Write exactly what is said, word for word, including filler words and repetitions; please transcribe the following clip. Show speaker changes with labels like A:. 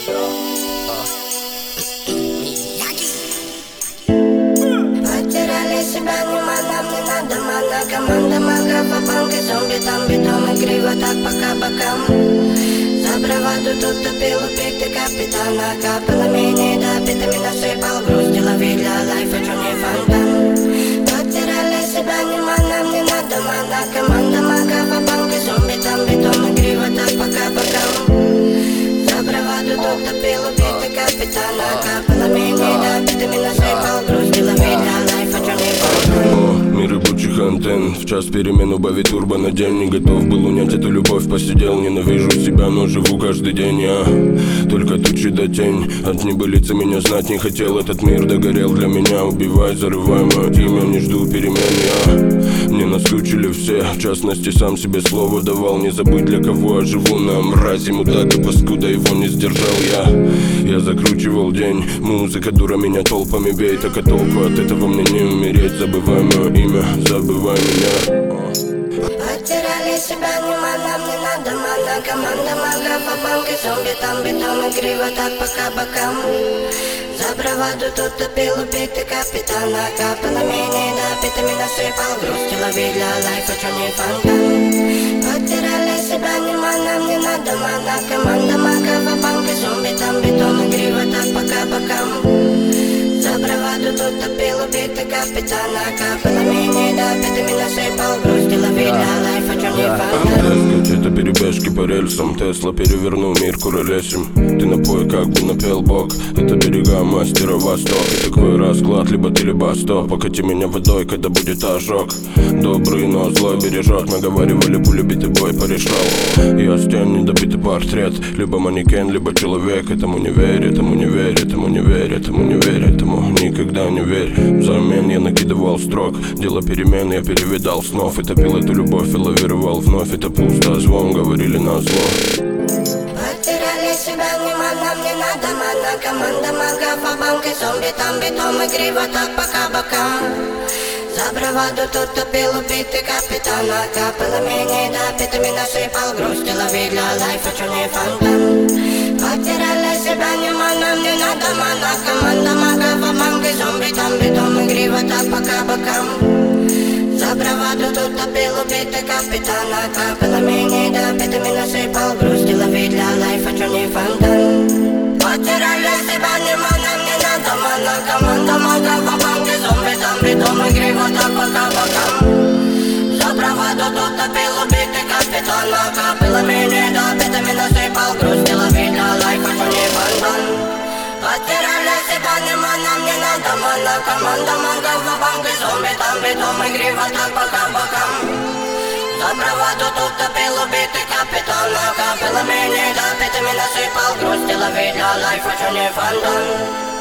A: Потеряли себя, не нам не надо, мана. Команда мага, банки, зомби, там бетон и криво так пока бокам. За браваду тут топил убитый капитана. Капала менее допитами насыпал грусть. Лови для лайфа, чё не фонтан. Потеряли себя, не нам не надо, мана. Команда мага, банки, зомби, там бетон и криво так пока бокам. За браваду тут топил убитый капитана. Капала менее допитами насыпал грусть. Лови для лайфа, чё не фонтан.
B: Мир рабочих антенн. В час перемен убавить турбо на день. Не готов был унять эту любовь, посидел. Ненавижу себя, но живу каждый день я. Только тучи да тень. От небылицы меня знать не хотел. Этот мир догорел для меня. Убивай, зарывай мое имя, не жду перемен я. Мне наскучили все, в частности сам себе слово давал. Не забыть, для кого я живу. На мрази мудака, паскуда, его не сдержал я. Я закручивал день. Музыка дура меня толпами бей. Так а толку от этого мне не умереть. Забывай мое имя, забывай меня.
A: Потеряли себя, не нам не надо, мана. Команда мага, банки, зомби, там бетон и криво так пока бокам. За браваду тут топил убитый капитана. Капала менее допитами насыпал грусть. Лови для лайфа, чё не фонтан. Потеряли себя, не нам не надо, мана. Команда мага, банки, зомби, там бетон и криво так пока бокам. За браваду тут топил убитый капитана. Капала менее допитами насыпал грусть. Лови для лайфа, чё не фонтан.
B: Это перебежки по рельсам. Тесла перевернул мир куролесим. Ты напой, как бы напел бог. Это берега мастера Восток. И такой расклад, либо ты, либо стоп. Покати меня водой, когда будет ожог. Добрый, но злой бережет. Наговаривали, пули битый бой порешал. Я стен, недобитый портрет. Либо манекен, либо человек. Этому не верь, этому не верь, этому не верь, этому не верь, этому никогда не верь. Взамен я накидывал строк. Дело перемен, я перевидал снов. И топил эту любовь и лавировал вновь. Это пусто, звон, говорили на зло.
A: Потеряли себя, не нам не надо, мана. Команда мага, банки, зомби, там бетон и криво так пока бокам. За браваду тут топил убитый капитана. Капала менее допитами насыпал грусть. Лови для лайфа, чё не фонтан. Потеряли себя, не нам не надо, мана. Команда мага, банки, зомби, там бетон и криво так пока бокам. За браваду тут топил убитый капитана. Капала менее допитами насыпал грусть. Лови для лайфа, чё не фонтан. Потеряли себя, не нам не надо, мана. Команда мага, банки, зомби, там бетон и криво так пока бокам. За браваду тут топил убитый капитана. Капала менее допитами насыпал грусть. Лови для лайфа, чё не фонтан. Потеряли себя, не нам не надо, мана. Команда мага, банки, зомби, там бетон и криво так пока бокам. За браваду тут топил убитый капитана. Капала менее допитами насыпал грусть. Лови для лайфа, чё не фонтан.